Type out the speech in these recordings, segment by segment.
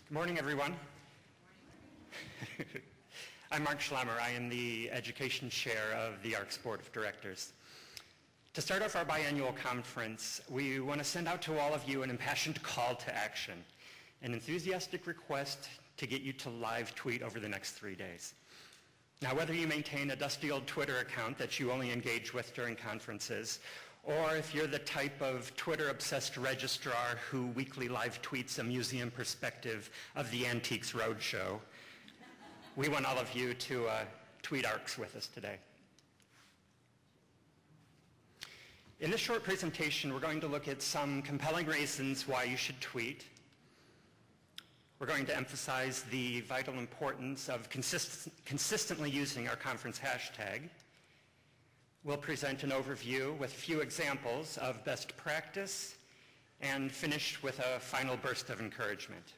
Good morning, everyone. I'm Mark Schlemmer. I am the Education Chair of the ARCS Board of Directors. To start off our biannual conference, we want to send out to all of you an impassioned call to action, an enthusiastic request to get you to live tweet over the next 3 days. Now, whether you maintain a dusty old Twitter account that you only engage with during conferences, or if you're the type of Twitter-obsessed registrar who weekly live tweets a museum perspective of the Antiques Roadshow, we want all of you to tweet ARCS with us today. In this short presentation, we're going to look at some compelling reasons why you should tweet. We're going to emphasize the vital importance of consistently using our conference hashtag. We'll present an overview with a few examples of best practice and finish with a final burst of encouragement.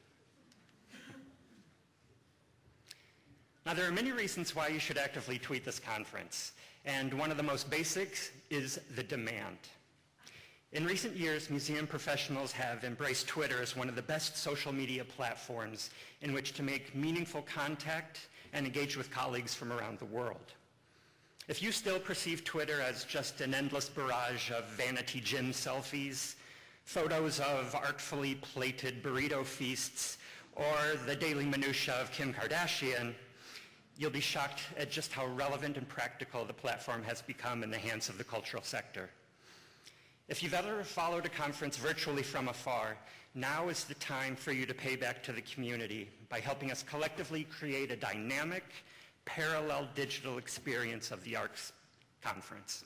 Now, there are many reasons why you should actively tweet this conference, and one of the most basic is the demand. In recent years, museum professionals have embraced Twitter as one of the best social media platforms in which to make meaningful contact and engage with colleagues from around the world. If you still perceive Twitter as just an endless barrage of vanity gym selfies, photos of artfully plated burrito feasts, or the daily minutia of Kim Kardashian, you'll be shocked at just how relevant and practical the platform has become in the hands of the cultural sector. If you've ever followed a conference virtually from afar, now is the time for you to pay back to the community by helping us collectively create a dynamic, parallel digital experience of the ARCS conference.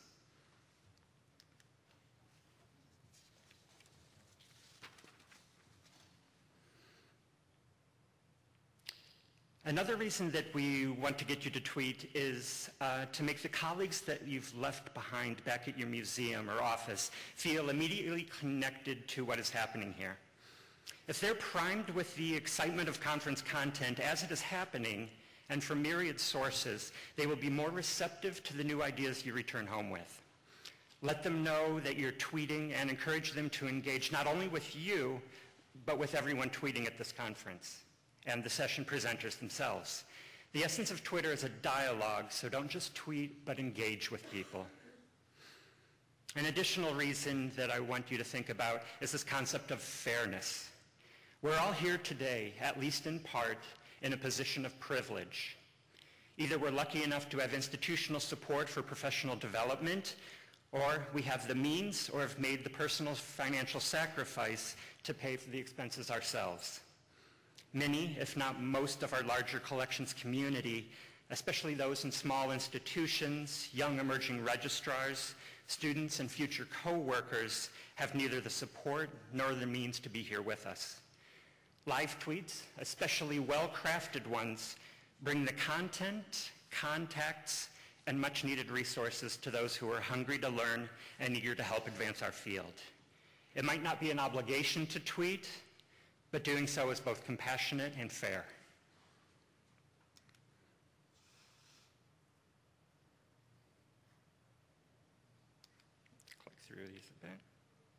Another reason that we want to get you to tweet is to make the colleagues that you've left behind back at your museum or office feel immediately connected to what is happening here. If they're primed with the excitement of conference content as it is happening, and from myriad sources, they will be more receptive to the new ideas you return home with. Let them know that you're tweeting and encourage them to engage not only with you, but with everyone tweeting at this conference and the session presenters themselves. The essence of Twitter is a dialogue, so don't just tweet, but engage with people. An additional reason that I want you to think about is this concept of fairness. We're all here today, at least in part, in a position of privilege. Either we're lucky enough to have institutional support for professional development, or we have the means or have made the personal financial sacrifice to pay for the expenses ourselves. Many, if not most, of our larger collections community, especially those in small institutions, young emerging registrars, students, and future co-workers, have neither the support nor the means to be here with us. Live tweets, especially well-crafted ones, bring the content, contacts, and much-needed resources to those who are hungry to learn and eager to help advance our field. It might not be an obligation to tweet, but doing so is both compassionate and fair. Click through these a bit.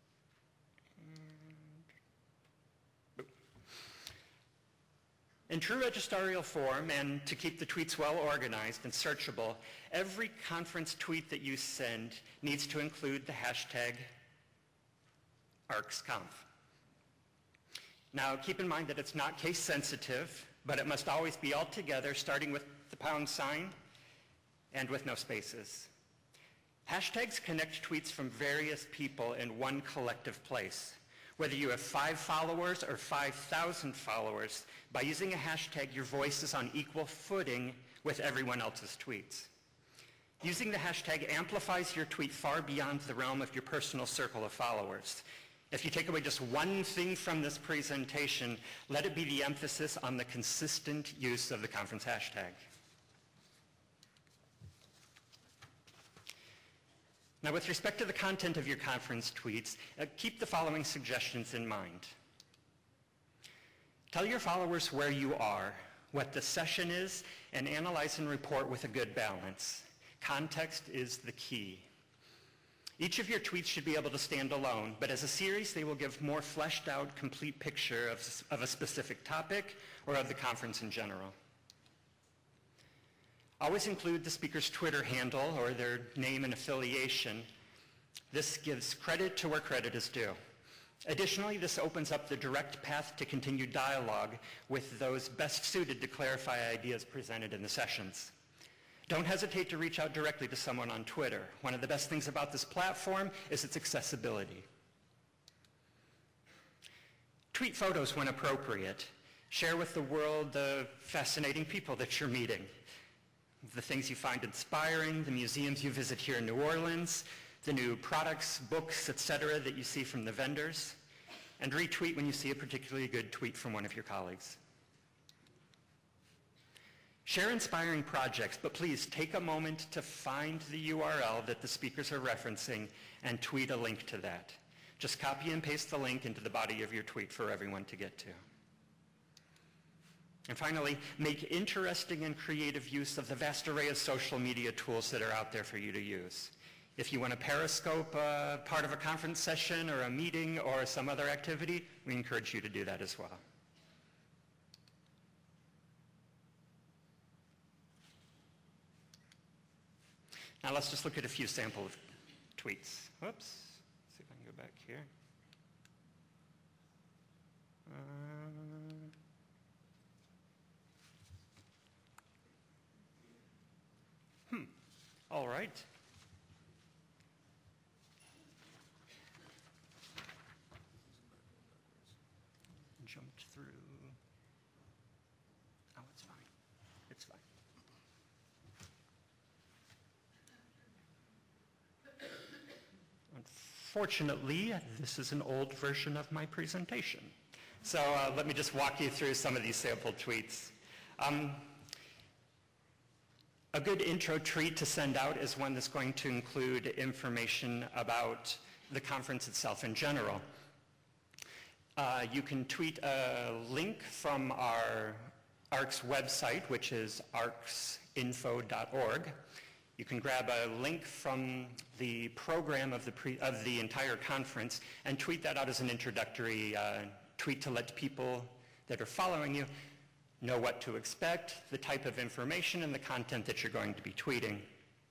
In true registerial form, and to keep the tweets well organized and searchable, every conference tweet that you send needs to include the hashtag ARCSConf. Now, keep in mind that it's not case sensitive, but it must always be all together, starting with the # and with no spaces. Hashtags connect tweets from various people in one collective place. Whether you have 5 followers or 5,000 followers, by using a hashtag, your voice is on equal footing with everyone else's tweets. Using the hashtag amplifies your tweet far beyond the realm of your personal circle of followers. If you take away just one thing from this presentation, let it be the emphasis on the consistent use of the conference hashtag. Now, with respect to the content of your conference tweets, keep the following suggestions in mind. Tell your followers where you are, what the session is, and analyze and report with a good balance. Context is the key. Each of your tweets should be able to stand alone, but as a series, they will give more fleshed out, complete picture of a specific topic or of the conference in general. Always include the speaker's Twitter handle or their name and affiliation. This gives credit to where credit is due. Additionally, this opens up the direct path to continued dialogue with those best suited to clarify ideas presented in the sessions. Don't hesitate to reach out directly to someone on Twitter. One of the best things about this platform is its accessibility. Tweet photos when appropriate. Share with the world the fascinating people that you're meeting, the things you find inspiring, the museums you visit here in New Orleans, the new products, books, etc. that you see from the vendors, and retweet when you see a particularly good tweet from one of your colleagues. Share inspiring projects, but please take a moment to find the URL that the speakers are referencing and tweet a link to that. Just copy and paste the link into the body of your tweet for everyone to get to. And finally, make interesting and creative use of the vast array of social media tools that are out there for you to use. If you want to Periscope part of a conference session or a meeting or some other activity, we encourage you to do that as well. Now let's just look at a few sample tweets. Whoops, see if I can go back here. All right. Jumped through. Oh, it's fine. It's fine. Unfortunately, this is an old version of my presentation. So let me just walk you through some of these sample tweets. A good intro tweet to send out is one that's going to include information about the conference itself in general. You can tweet a link from our ARCS website, which is arcsinfo.org. You can grab a link from the program of the entire conference and tweet that out as an introductory tweet to let people that are following you know what to expect, the type of information, and the content that you're going to be tweeting.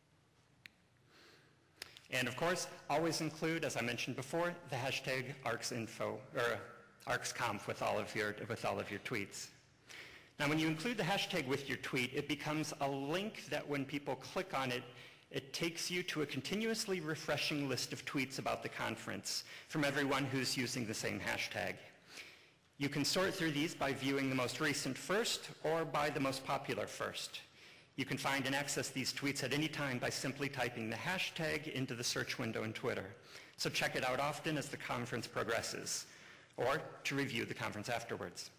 And of course, always include, as I mentioned before, the hashtag ARCSinfo, or ARCSConf with all of your tweets. Now, when you include the hashtag with your tweet, it becomes a link that when people click on it, it takes you to a continuously refreshing list of tweets about the conference from everyone who's using the same hashtag. You can sort through these by viewing the most recent first or by the most popular first. You can find and access these tweets at any time by simply typing the hashtag into the search window in Twitter. So check it out often as the conference progresses, or to review the conference afterwards.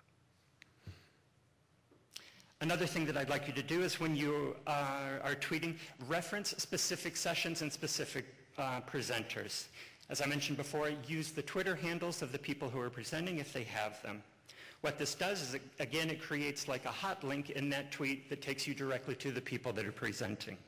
Another thing that I'd like you to do is when you are tweeting, reference specific sessions and specific presenters. As I mentioned before, use the Twitter handles of the people who are presenting if they have them. What this does is, again, it creates like a hot link in that tweet that takes you directly to the people that are presenting.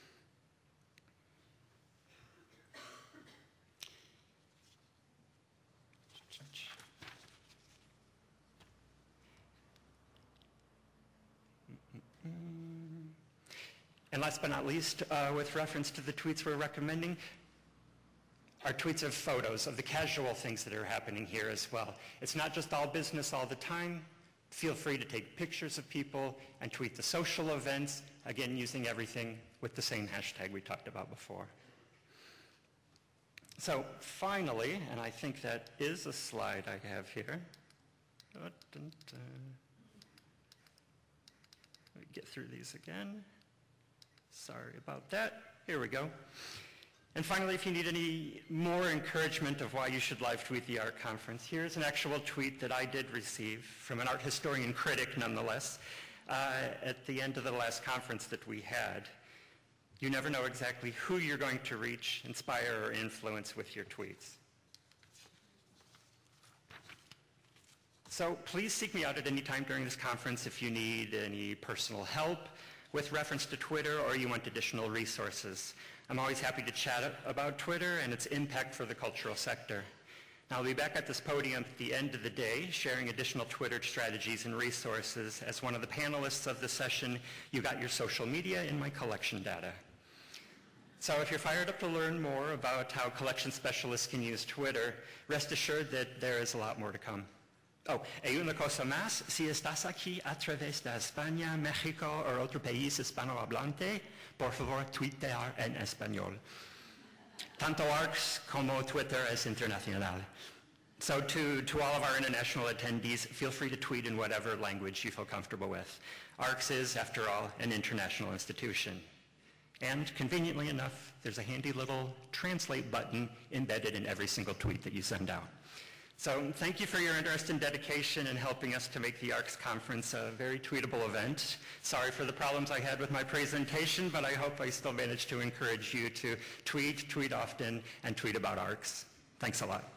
And last but not least, with reference to the tweets we're recommending, our tweets of photos of the casual things that are happening here as well. It's not just all business all the time. Feel free to take pictures of people and tweet the social events, again, using everything with the same hashtag we talked about before. So finally, and I think that is a slide I have here. Let me get through these again. Sorry about that. Here we go. And finally, if you need any more encouragement of why you should live tweet the art conference, here's an actual tweet that I did receive from an art historian critic, nonetheless, at the end of the last conference that we had. You never know exactly who you're going to reach, inspire, or influence with your tweets. So please seek me out at any time during this conference if you need any personal help with reference to Twitter or you want additional resources. I'm always happy to chat about Twitter and its impact for the cultural sector. Now, I'll be back at this podium at the end of the day, sharing additional Twitter strategies and resources. As one of the panelists of the session, you got your social media in my collection data. So if you're fired up to learn more about how collection specialists can use Twitter, rest assured that there is a lot more to come. Oh, y una cosa más, si estás aquí a través de España, México o otro país hispanohablante, por favor, tuitear en español. Tanto ARCS como Twitter es internacional. So to all of our international attendees, feel free to tweet in whatever language you feel comfortable with. ARCS is, after all, an international institution. And conveniently enough, there's a handy little translate button embedded in every single tweet that you send out. So thank you for your interest and dedication in helping us to make the ARCS conference a very tweetable event. Sorry for the problems I had with my presentation, but I hope I still managed to encourage you to tweet often, and tweet about ARCS. Thanks a lot.